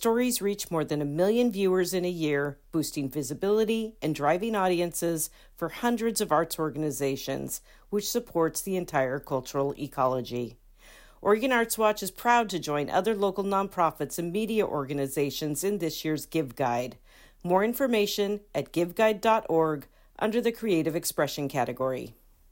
stories reach more than 1 million viewers in a year, boosting visibility and driving audiences for hundreds of arts organizations, which supports the entire cultural ecology. Oregon Arts Watch is proud to join other local nonprofits and media organizations in this year's Give Guide. More information at giveguide.org under the Creative Expression category.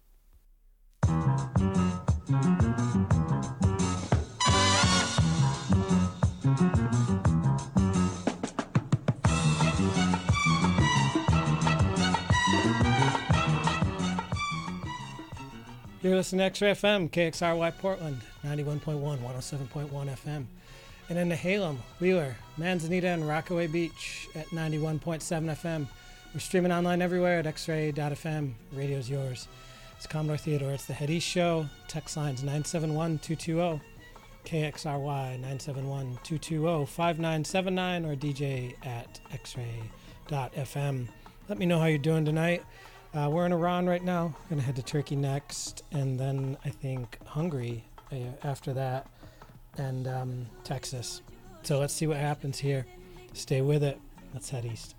You're listening to X-Ray FM, KXRY Portland, 91.1, 107.1 FM. And in Nehalem, Wheeler, Manzanita, and Rockaway Beach at 91.7 FM. We're streaming online everywhere at xray.fm. Radio's yours. It's Commodore Theodore. It's the Head East Show. Text lines 971-220, KXRY 971-220-5979, or DJ at xray.fm. Let me know how you're doing tonight. We're in Iran right now. We're going to head to Turkey next, and then I think Hungary after that, and Texas. So let's see what happens here. Stay with it. Let's head east.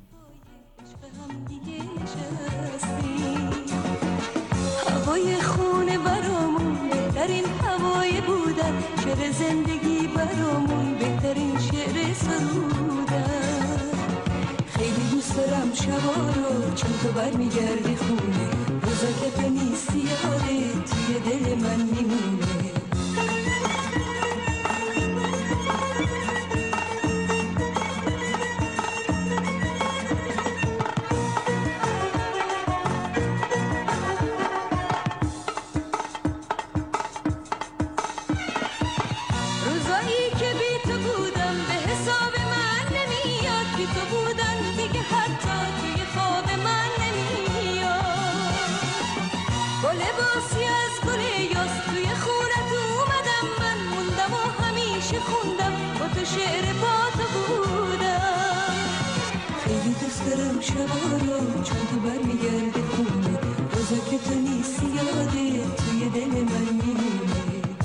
هوای خونه برامون بهترین هوای بودن، شعر زندگی برامون بهترین شعر سرودن. خیلی دوست دارم شبا رو چون تو برمیگردی خونه، روزا که تو نیستی یاده توی دل من میمونه. شعر با تو بودم. خیلی دوست دارم شبا رو چون تو برمیگردی خونه، روزا که تو نیستی یاده توی دل من میمونه.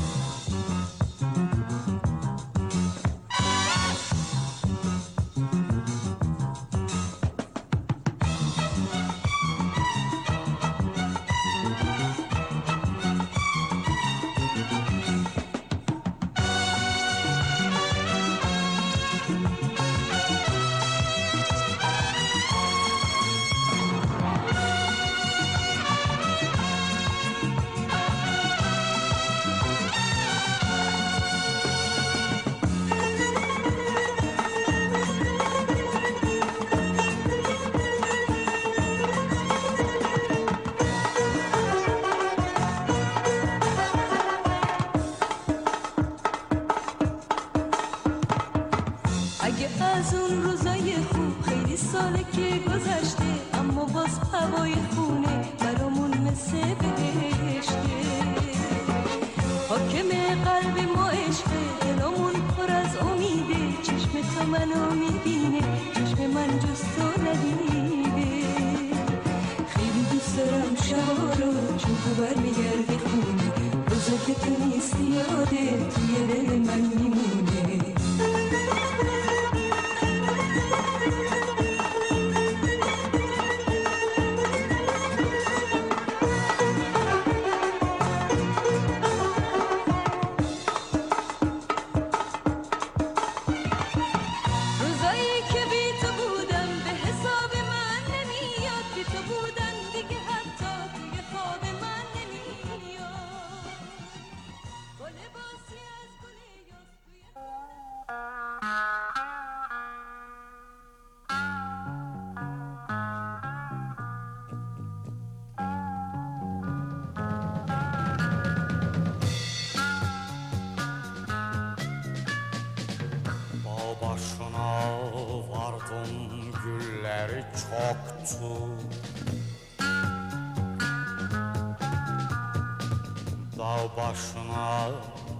Başına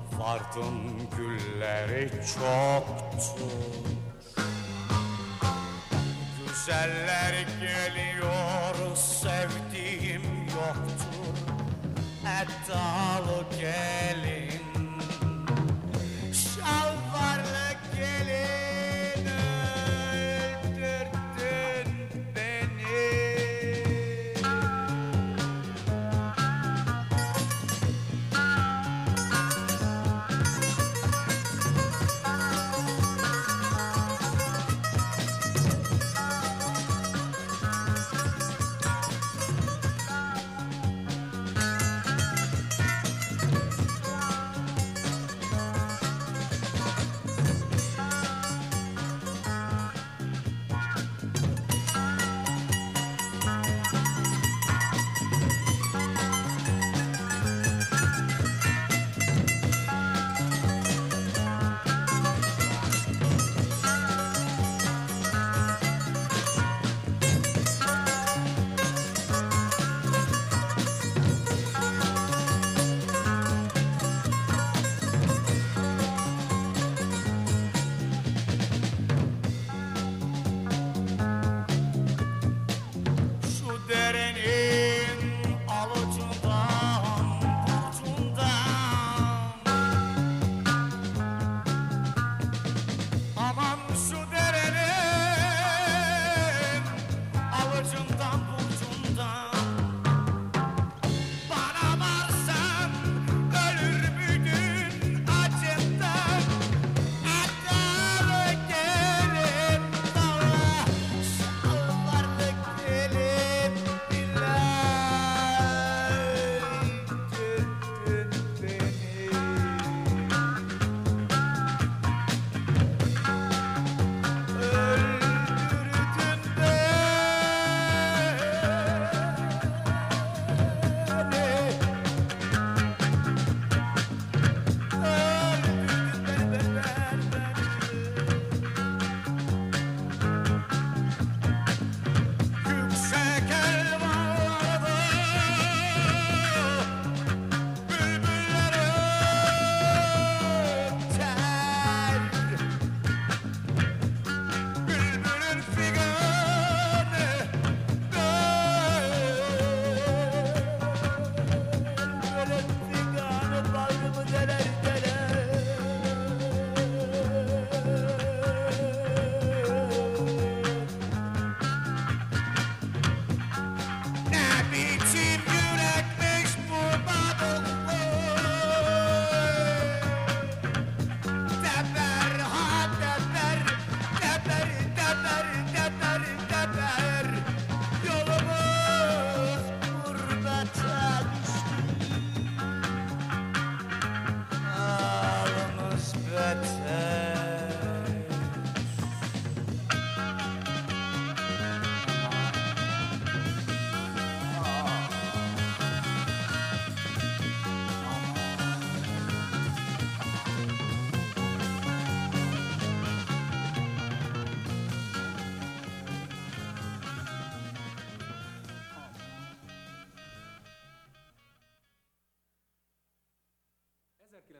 vardım gülleri çoktur. Güzeller geliyor sevdiğim yoktur. Eddalı gelin, şalvarlı gelin.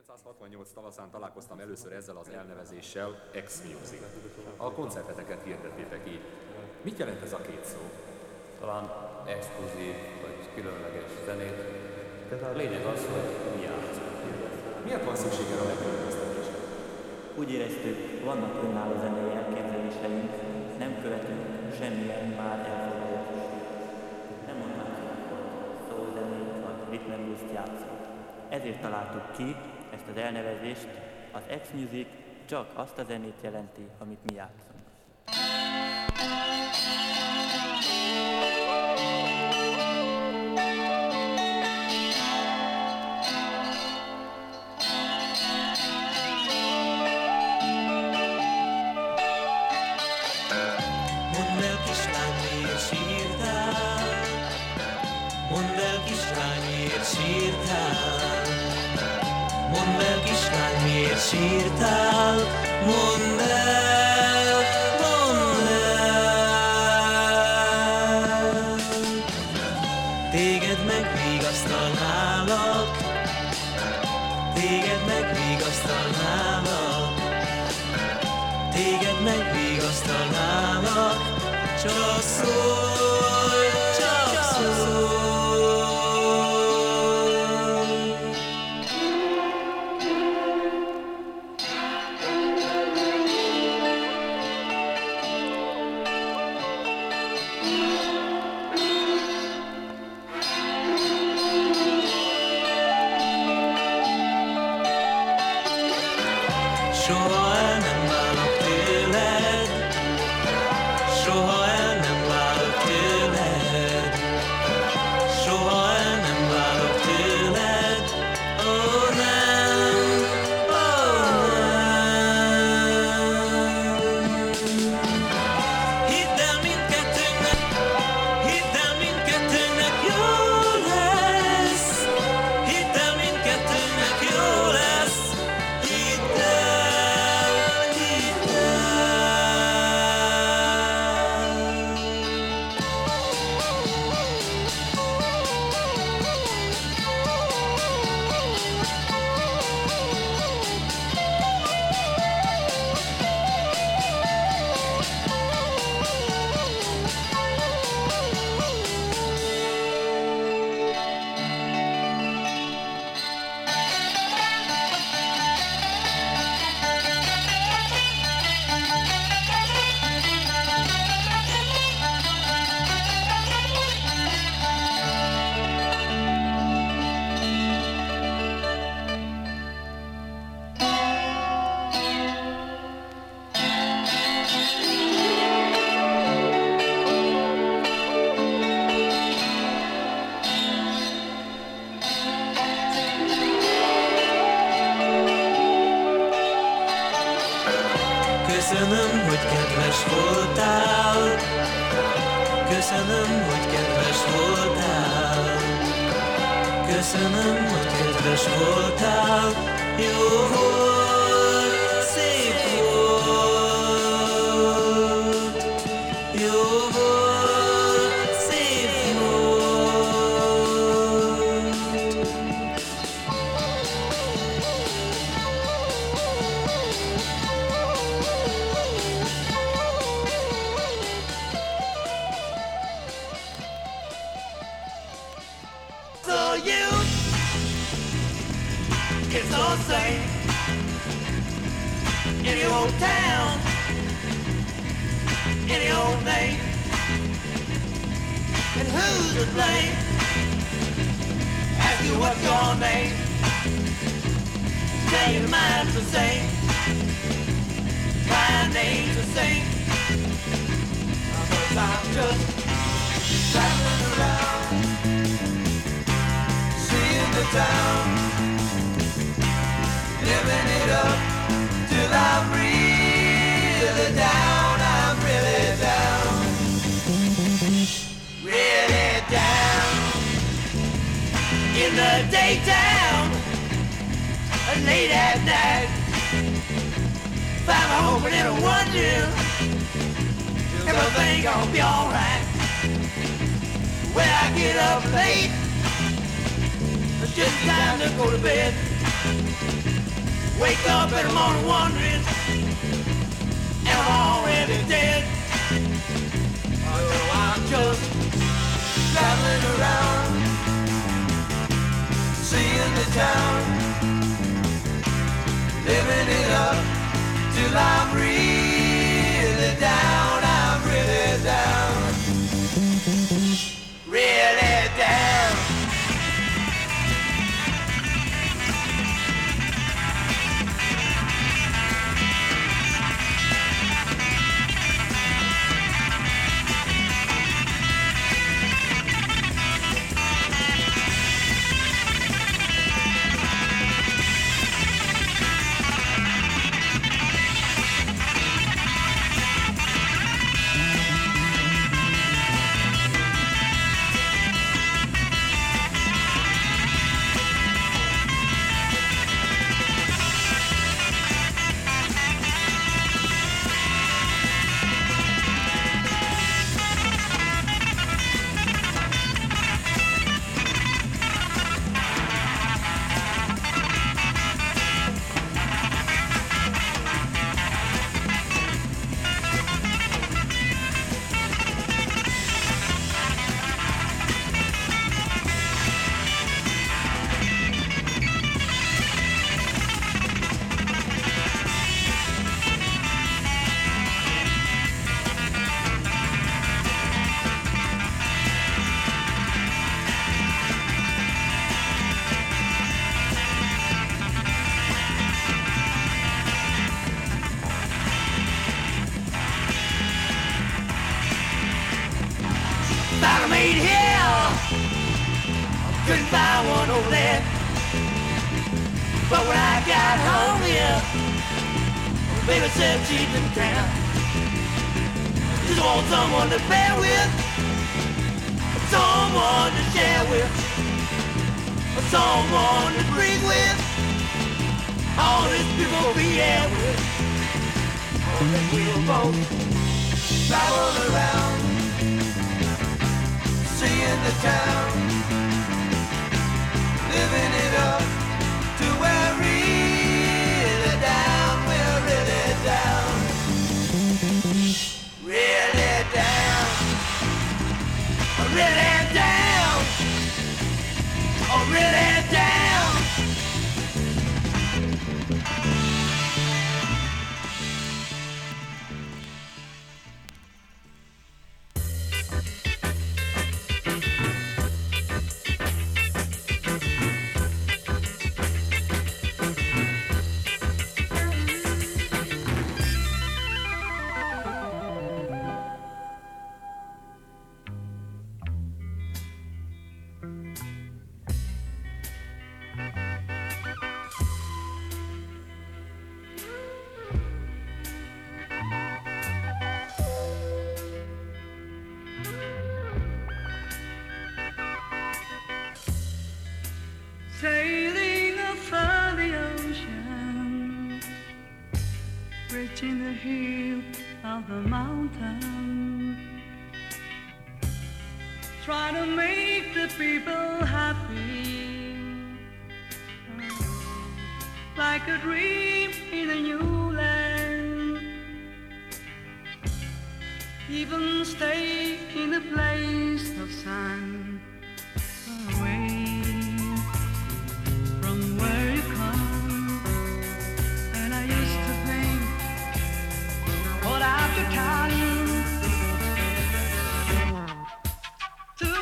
1968 tavaszán találkoztam először ezzel az elnevezéssel, X-Music. A koncerteteket hirdettétek így. Mit jelent ez a két szó? Talán exkluzív vagy különleges zenét, de a lényeg az, hogy mi játszunk. Miért van szükség erre a megkülönböztetésre? Úgy éreztük, vannak önálló zenei elképzeléseink, nem követünk semmilyen már elfogadott stílust. Nem mondhatjuk, hogy szózenét vagy rhythm and blues játszunk. Ezért találtuk ki ezt az elnevezést, az X-Music csak azt a zenét jelenti, amit mi játszunk. Mondd el, kislány, miért sírtál? Mondd el, kislány, miért sírtál? Mondd el, kislány, miért sírtál? Mondd el, mondd el. Téged megvigasztalnálak, téged megvigasztalnálak, téged megvigasztalnálak, csak szólj, csak szólj. Soha el nem válok tőled, soha el nem válok tőled, soha el nem válok tőled, ó nem, ó nem. Hidd el mindkettőnknek, hidd el mindkettőnknek jó lesz, hidd el mindkettőnknek jó lesz, hidd el, hidd el. Köszönöm, hogy kedves voltál, köszönöm, hogy kedves voltál, köszönöm, hogy kedves voltál, jó volt, szép volt, jó volt, szép volt. So you it's all the same any old town, any old name, and who's to blame? Ask you what's your name, tell your mind's the same, my name's the same. Cause I'm just traveling around, seeing the town, living it up till I'm really down, I'm really down, really down. In the daytime, late at night, find my home in a wonder, everything gonna be alright. When I get up late, it's just time to go to bed. Wake up in the morning wondering, am I already dead? Or no, I'm just traveling around, seeing the town, living it up till I'm really down. I'm really down, really down. Couldn't find one over there. But when I got home here, baby said she didn't care. Just want someone to bear with, someone to share with, someone to breathe with. All these people be here with. Oh, that we'll both travel around, seeing the town, living it up to we're really down, we're really down, really down, really down, oh really down. Sailing over the ocean, reaching the heel of the mountain, trying to make the people happy, like a dream in a new land. Even stay in a place of sun, away where you come. And I used to think, what after time to the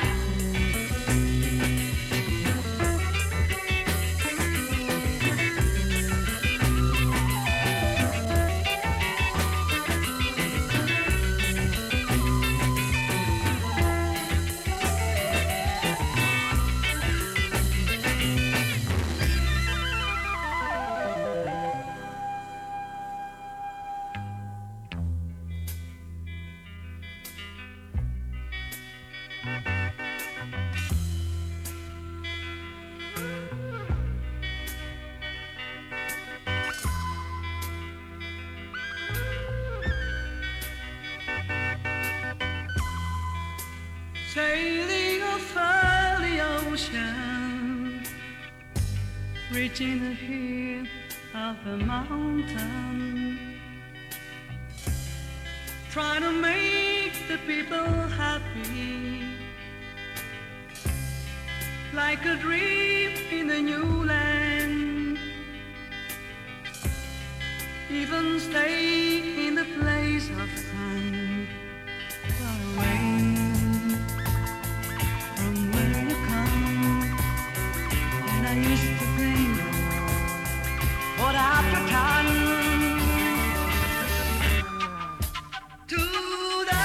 people. ocean, reaching the hill of a mountain, trying to make the people happy, like a dream in a new land. Even stay in the place of sun, far away from where you come. And I used to think, what after time to the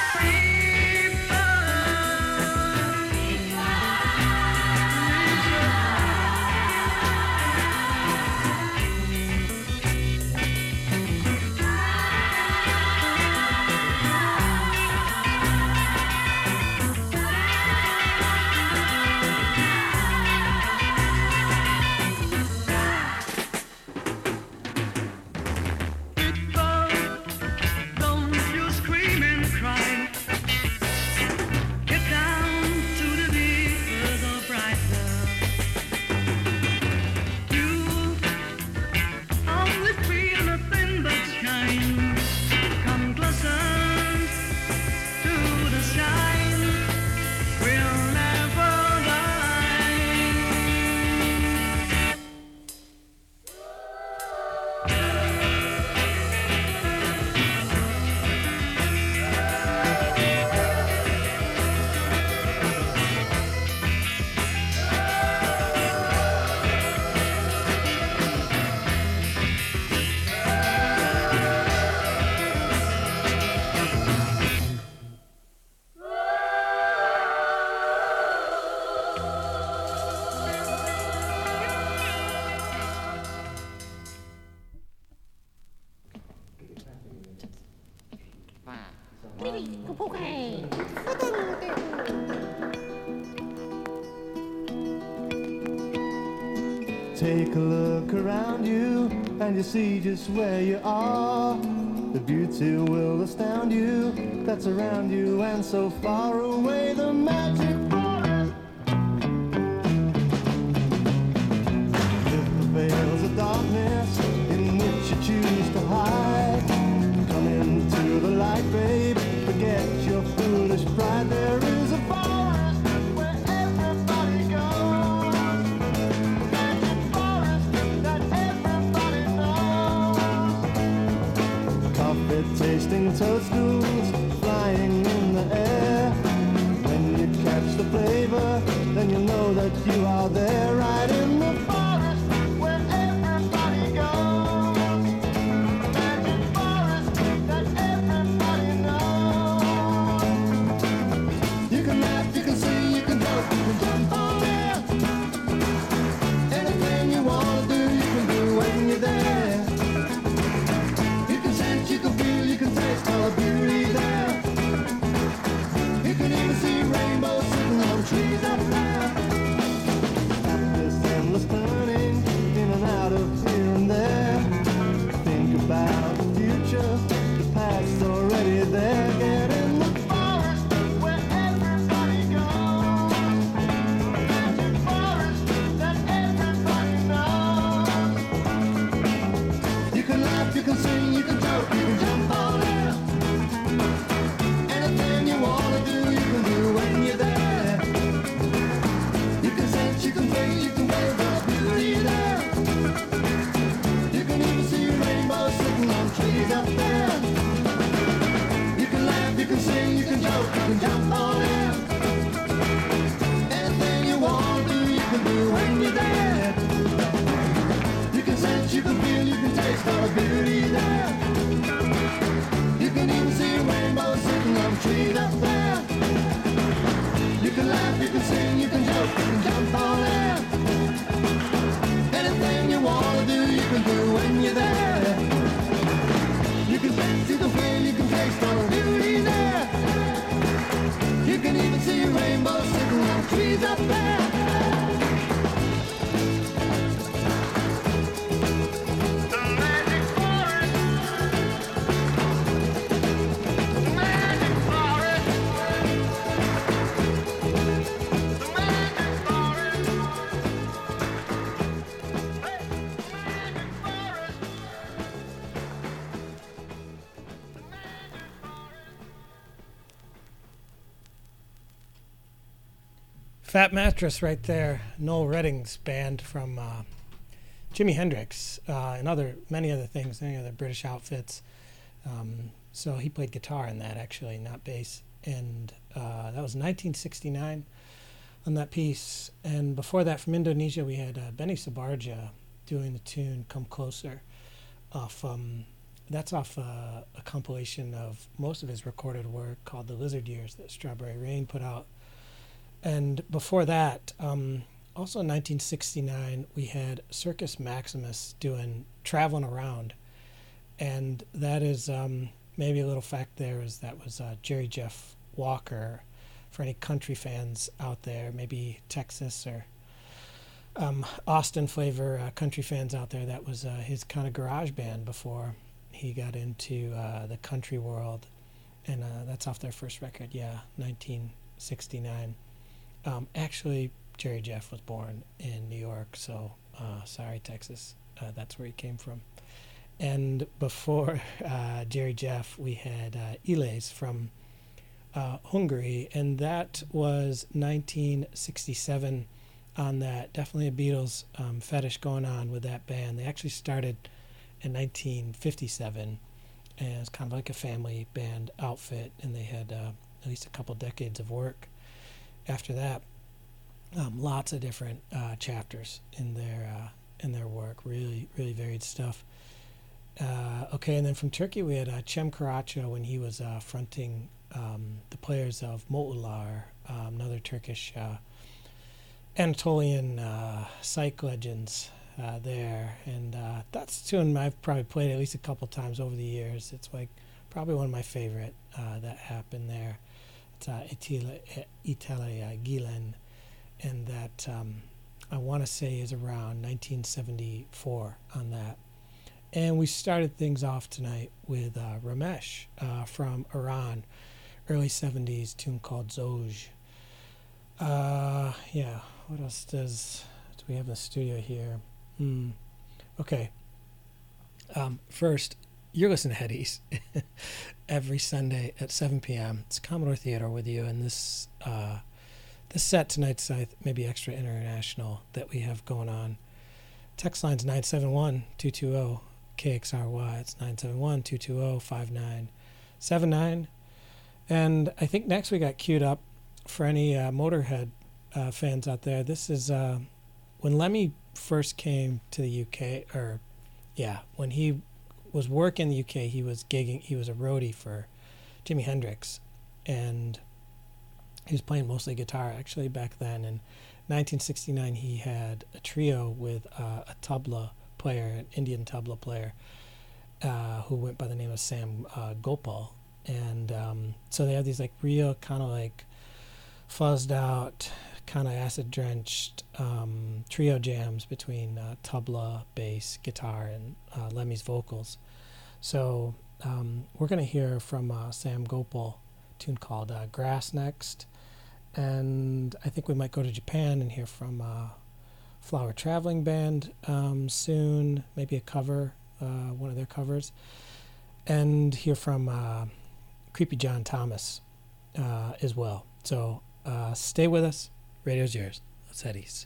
Take a look around you and you see just where you are. The beauty will astound you that's around you and so far away. The magic forest. Lift the veils of darkness in which you choose to hide. Come into the light, babe, forget your foolish pride. There is a forest where everybody goes. The magic forest that everybody knows. Coffee-tasting toadstools flying in the air. When you catch the flavor, then you know that you are there, right in the forest where everybody goes. The magic forest that everybody knows. You can laugh, you can sing, you can joke, you can jump on there. Anything you want to do, you can do when you're there. You can sense, you can feel, you can taste all the beauty there. You can even see rainbows sitting on trees up there. Stop this endless turn Fat Mattress right there, Noel Redding's band from Jimi Hendrix and many other things, many other British outfits. So he played guitar in that, actually, not bass. And that was 1969 on that piece. And before that, from Indonesia, we had Benny Subarja doing the tune Come Closer. That's off a compilation of most of his recorded work called The Lizard Years that Strawberry Rain put out. And before that, also in 1969, we had Circus Maximus doing Traveling Around. And that is, maybe a little fact there is that was Jerry Jeff Walker. For any country fans out there, maybe Texas or Austin flavor country fans out there, that was his kind of garage band before he got into the country world. And that's off their first record, 1969. Actually, Jerry Jeff was born in New York, so sorry, Texas. That's where he came from. And before Jerry Jeff, we had Iles from Hungary, and that was 1967 on that. Definitely a Beatles fetish going on with that band. They actually started in 1957, and it's kind of like a family band outfit, and they had at least a couple decades of work after that. Lots of different chapters in their work, really, really varied stuff. Okay, and then from Turkey we had Cem Karaca when he was fronting the players of Mutlular, another Turkish Anatolian psych legends there. And that's a tune I've probably played at least a couple times over the years. It's like probably one of my favorite that happened there. It's Italia Gilen, and that I want to say is around 1974 on that. And we started things off tonight with Ramesh from Iran, early 70s, tune called Zoj. What else do we have in the studio here? Okay. First, you're listening to Headies every Sunday at 7 p.m. It's Commodore Theater with you, and this set tonight's maybe extra international that we have going on. Text line's 971-220. KXRY, it's 971-220-5979. And I think next we got queued up for any Motorhead fans out there. This is when Lemmy first came to the UK, when he was working in the UK, he was gigging, he was a roadie for Jimi Hendrix, and he was playing mostly guitar actually back then. In 1969 he had a trio with a tabla player, an Indian tabla player, who went by the name of Sam Gopal. And so they have these like real kind of like fuzzed out, kind of acid drenched trio jams between tabla, bass, guitar, and Lemmy's vocals. So we're going to hear from Sam Gopal, a tune called Grass next. And I think we might go to Japan and hear from Flower Traveling Band soon, maybe a cover, one of their covers, and hear from Creepy John Thomas as well. So stay with us. Radio's yours. Let's head east.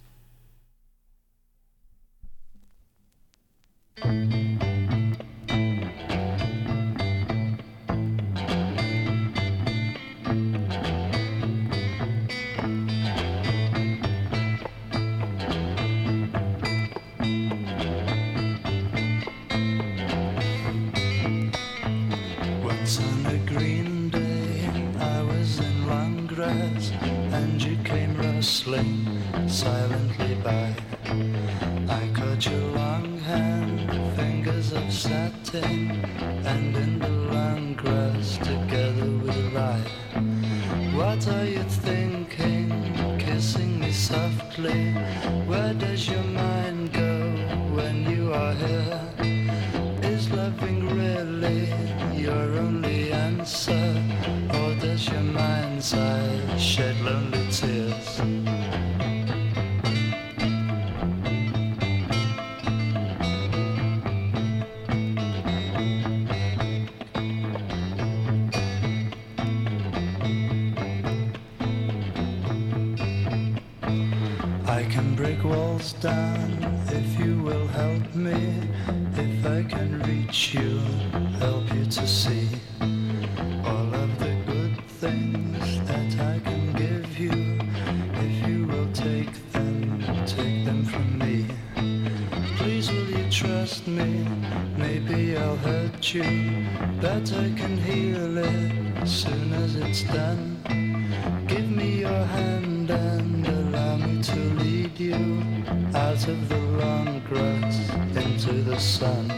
And you came rustling silently by. I caught your long hand, fingers of satin, and in the long grass together with a lie. What are you thinking, kissing me softly? Where does your mind go when you are here? Is loving really your only answer? Or does your mind's eye shed lonely tears? I can break walls down if you will help me. If I can reach you, help you to see all of the good things that I can give you. If you will take them from me. Please will you trust me? Maybe I'll hurt you, but I can heal it as soon as it's done. Give me your hand and allow me to lead you out of the long grass into the sun.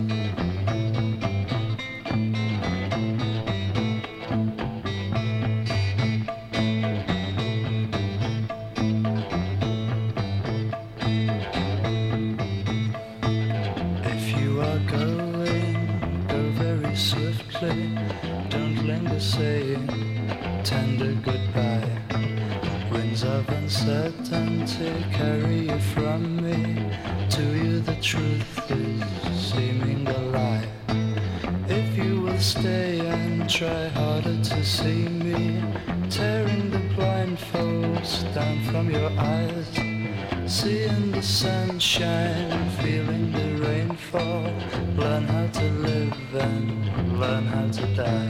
If you are going, go very swiftly. Don't linger saying tender goodbye. Winds of uncertainty carry you from me. To you the truth is seeming a lie. If you will stay and try harder to see me, tearing the blindfolds down from your eyes, seeing the sunshine, feeling the rainfall, learn how to live and learn how to die.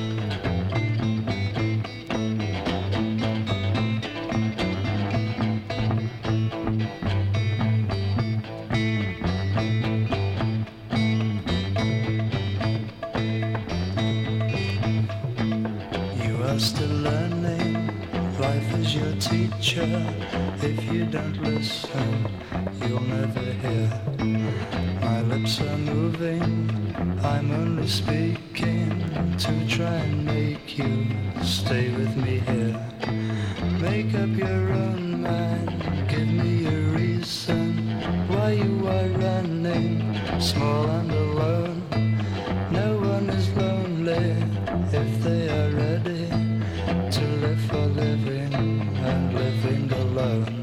Still learning, life is your teacher. If you don't listen, you'll never hear. My lips are moving, I'm only speaking to try and make you stay with me here. Make up your own mind, give me a reason why you are running, small and alone. No one is lonely if they are ready to live for living and living alone.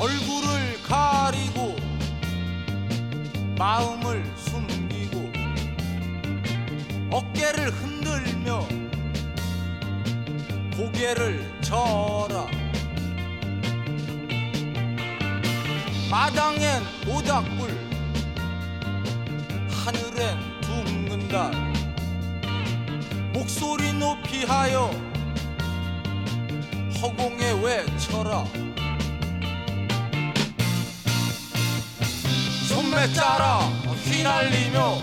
얼굴을 가리고 마음을 숨기고 어깨를 흔들며 고개를 져라. 마당엔 모닥불, 하늘엔 둥근 달. 목소리 높이 하여 허공에 외쳐라. 손매 짜라 휘날리며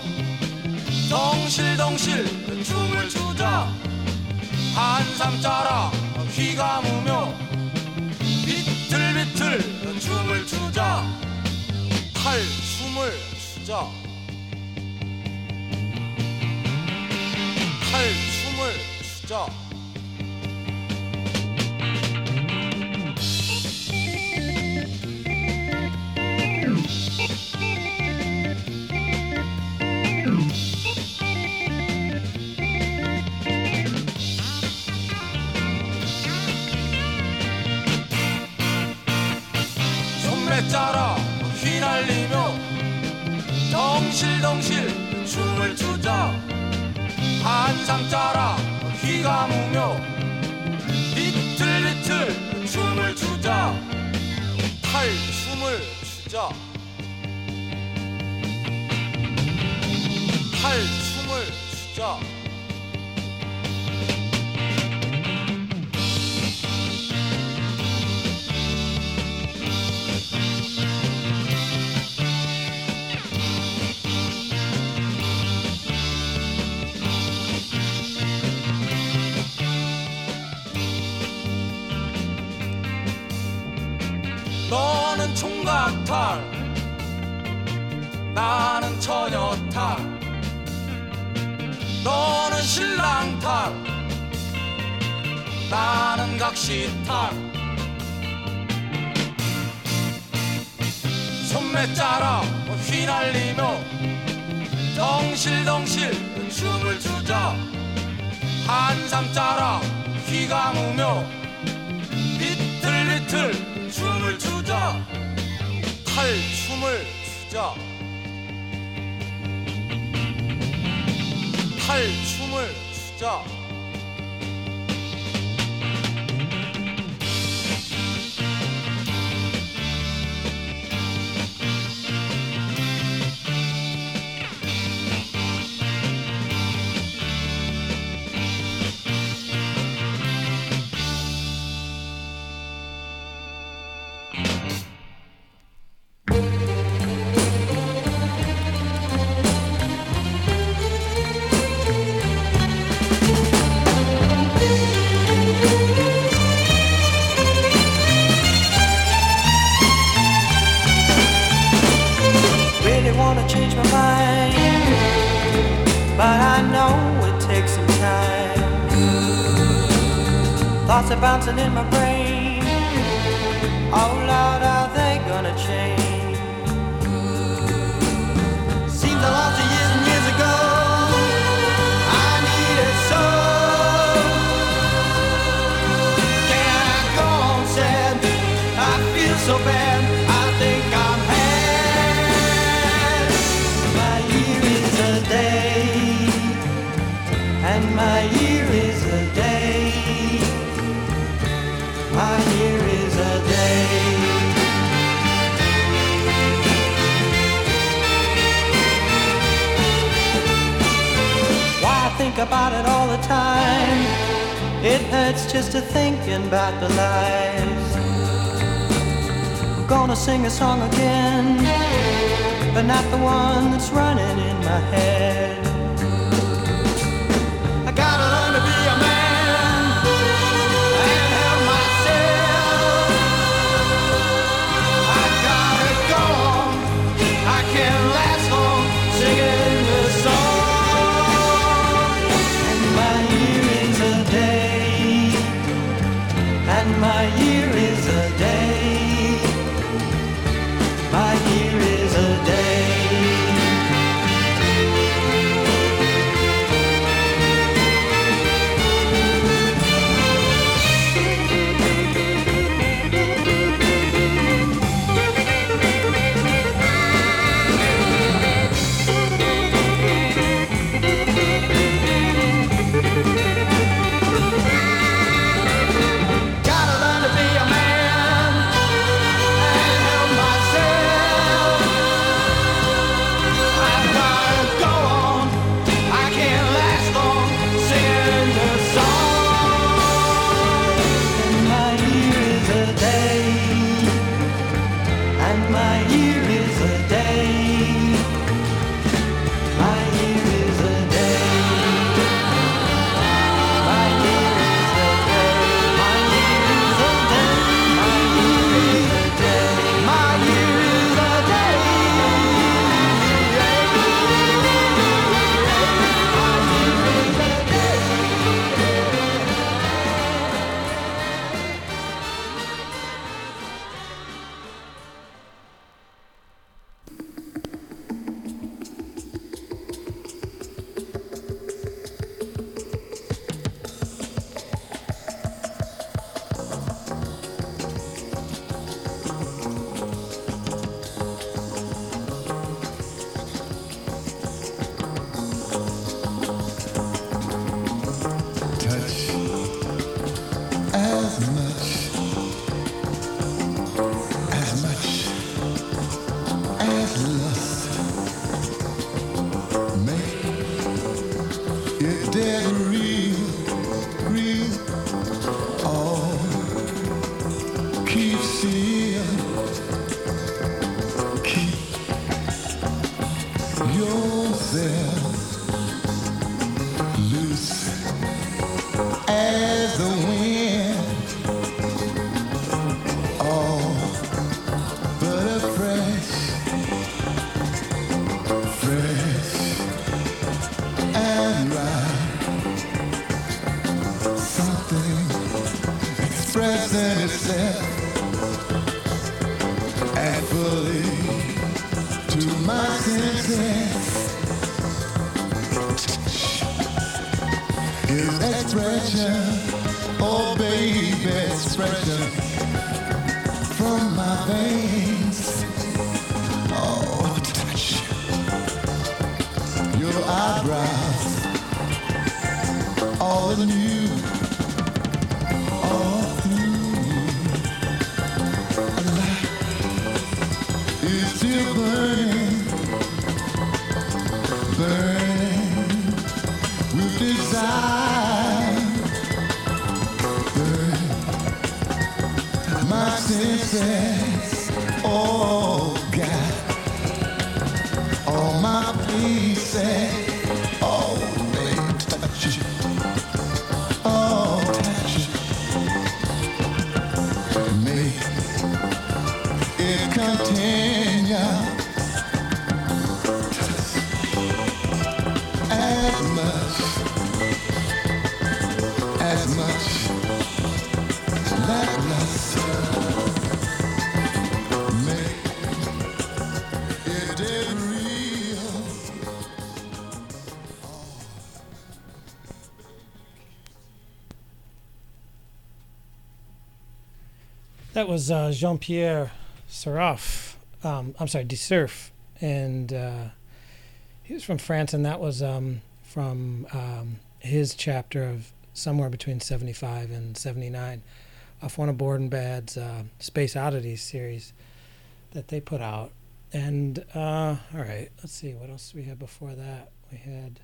덩실덩실 춤을 추자. 한삼 짜라 휘감으며 비틀비틀 춤을 추자. 탈춤을 추자. 탈춤을 추자. 짜라 휘날리며 덩실덩실 춤을 추자. 한상 짜라 휘감으며 비틀비틀 춤을 추자. 탈춤을 추자. 탈춤을 추자. 너는 총각탈, 나는 처녀탈. 너는 신랑탈, 나는 각시탈. 손매 짜라 휘날리며 덩실덩실 춤을 추자. 한삼 짜라 휘감으며 비틀비틀 춤을 추자. 탈춤을 추자. 탈춤을 추자. Thoughts are bouncing in my brain. Oh Lord, are they gonna change? Seems I lost you years and years ago. I need it so. Can I go on sad? I feel so bad. I think I'm had. My year is a day, and my year is a day. My year is a day. Why I think about it all the time. It hurts just to thinking about the lives. I'm gonna sing a song again, but not the one that's running in my head. I gotta learn to be a man. My year is a day. My year is a day. It's dead real, real. Oh, keep still. Keep yourself loose as the wind. Oh, but a fresh and right. Something expressing itself and fully to my senses. Is expression, oh baby, expression from my veins. Oh, touch your eyebrows, all anew, all through. A light is still burning, burning with desire, burning my senses. Oh God, all my pieces. Oh, baby, touch it. Oh, touch it. Make it continue. As much, lackluster. Make it dead real. That was Jean-Pierre Seraf. Desurf, and he was from France, and that was from his chapter of somewhere between 75 and 79 off one of Board and Bad's Space Oddities series that they put out. And all right, let's see what else we had before that. We had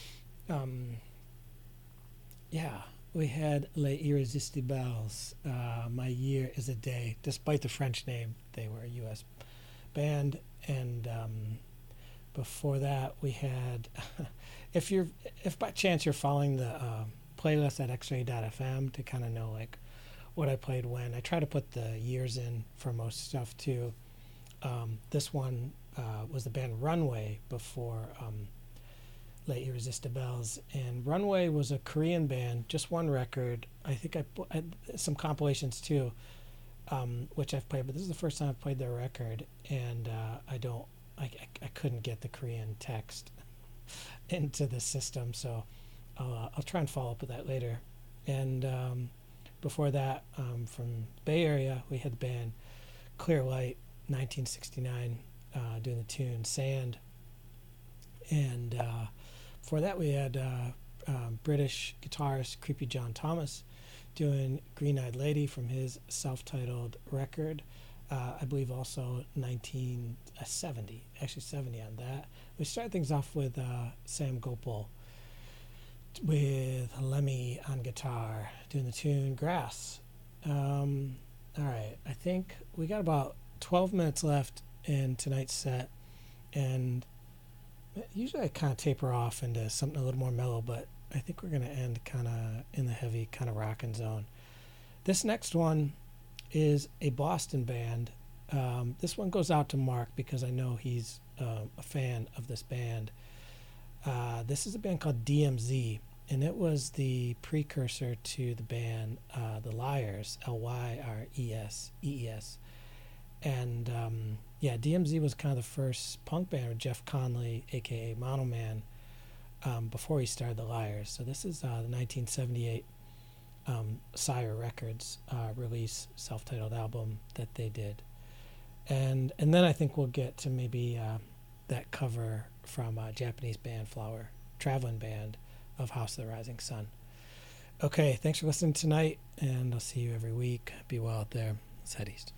we had Les Irrésistibles, My Year is a Day. Despite the French name, they were a U.S. band. And before that, we had, if by chance you're following the playlist at X-Ray.fm to kind of know like what I played when, I try to put the years in for most stuff too. This one was the band Runway before Les Irrésistibles, and Runway was a Korean band, just one record. I think I some compilations too, which I've played, but this is the first time I've played their record, and I couldn't get the Korean text into the system, so I'll try and follow up with that later. And before that, from Bay Area, we had the band Clear Light, 1969, doing the tune Sand. And before that, we had British guitarist Creepy John Thomas doing Green Eyed Lady from his self-titled record. I believe also 1970, actually 70 on that. We started things off with Sam Gopal with Lemmy on guitar doing the tune Grass. All right, I think we got about 12 minutes left in tonight's set, and usually I kind of taper off into something a little more mellow, but I think we're going to end kind of in the heavy kind of rockin' zone. This next one is a Boston band. This one goes out to Mark because I know he's a fan of this band. This is a band called DMZ, and it was the precursor to the band The Lyres, Lyreses. And DMZ was kind of the first punk band with Jeff Conley, aka Mono Man, before he started The Lyres. So this is the 1978 Sire Records release, self-titled album that they did. And then I think we'll get to maybe that cover from Japanese band Flower, traveling band of House of the Rising Sun. Okay, thanks for listening tonight, and I'll see you every week. Be well out there. Let's head east.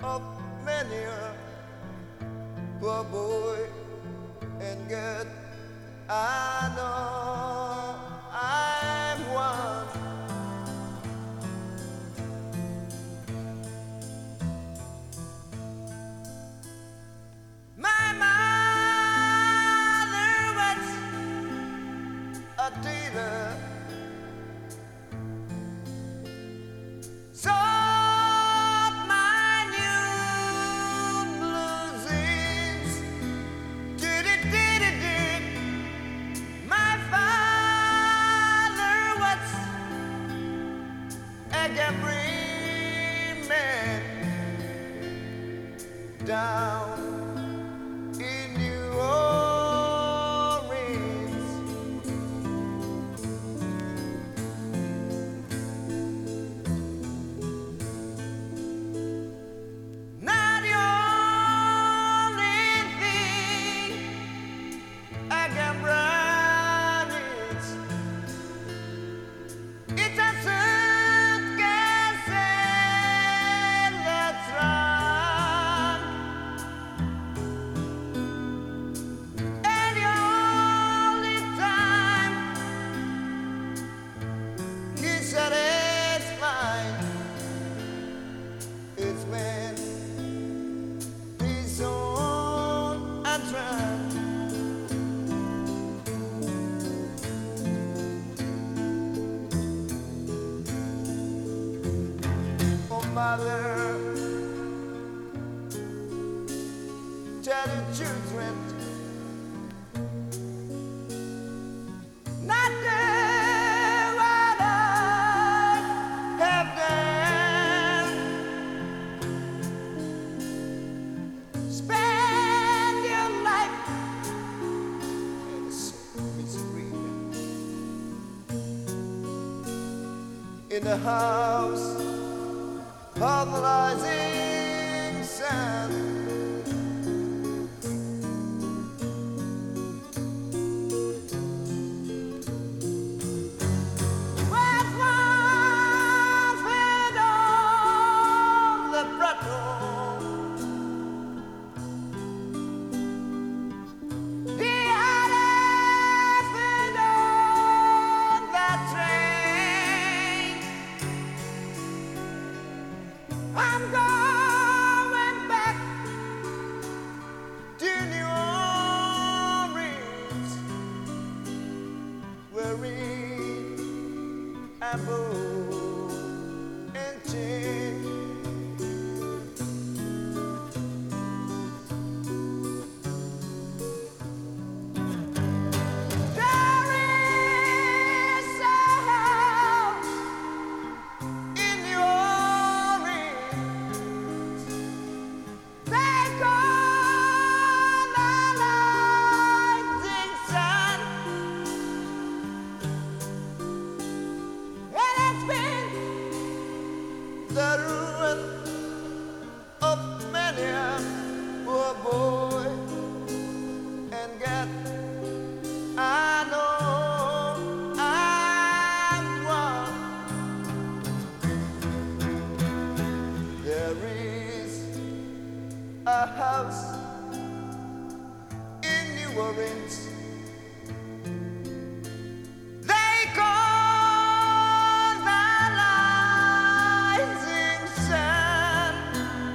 of many a poor boy and good. I know I'm one. My mother was a dealer, sold my new blue jeans. Did it. My father was a gambling man down in New Orleans. Not the only thing a gambler needs. It's a suitcase and a trunk, and the only time he's satisfied is when he's on a trunk. Oh, mother, tell your children not to what I have done. Spend your life in misery in the house of the rising sun. With one foot on the platform, the other foot on the train. I'm going back to New Orleans, wearing a bow and chain. There is a house in New Orleans they call the Rising Sun, and it's been the ruin of many a poor boy and girl. I know I'm one. There is a house in New Orleans